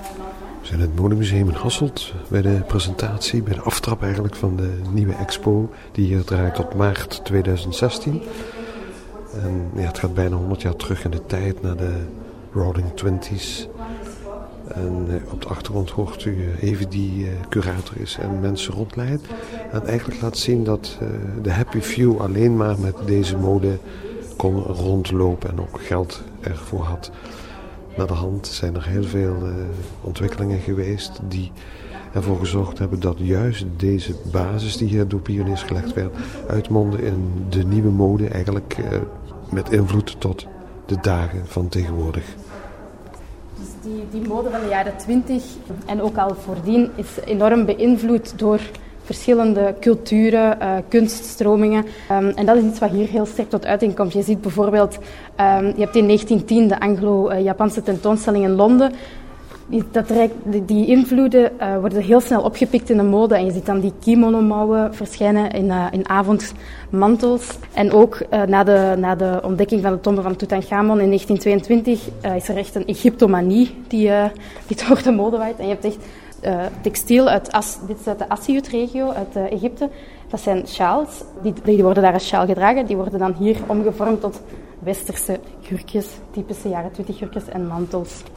We zijn in het Modemuseum in Hasselt bij de presentatie, bij de aftrap eigenlijk van de nieuwe expo die hier draait tot maart 2016. En ja, het gaat bijna 100 jaar terug in de tijd naar de Roaring Twenties. En op de achtergrond hoort u even die curator is en mensen rondleidt. En eigenlijk laat zien dat de Happy Few alleen maar met deze mode kon rondlopen en ook geld ervoor had. Na de hand zijn er heel veel ontwikkelingen geweest die ervoor gezorgd hebben dat juist deze basis die hier door pioniers gelegd werd, uitmondde in de nieuwe mode eigenlijk met invloed tot de dagen van tegenwoordig. Dus die mode van de jaren 20 en ook al voordien is enorm beïnvloed door verschillende culturen, kunststromingen. En dat is iets wat hier heel sterk tot uiting komt. Je ziet bijvoorbeeld, je hebt in 1910 de Anglo-Japanse tentoonstelling in Londen. Die invloeden worden heel snel opgepikt in de mode. En je ziet dan die kimono-mouwen verschijnen in avondmantels. En ook na de ontdekking van de tombe van Tutankhamon in 1922 is er echt een Egyptomanie die door de mode waait. En je hebt echt textiel dit is uit de Assiut-regio, uit Egypte. Dat zijn sjaals. Die worden daar als sjaal gedragen. Die worden dan hier omgevormd tot westerse jurkjes, typische jaren 20 jurkjes en mantels.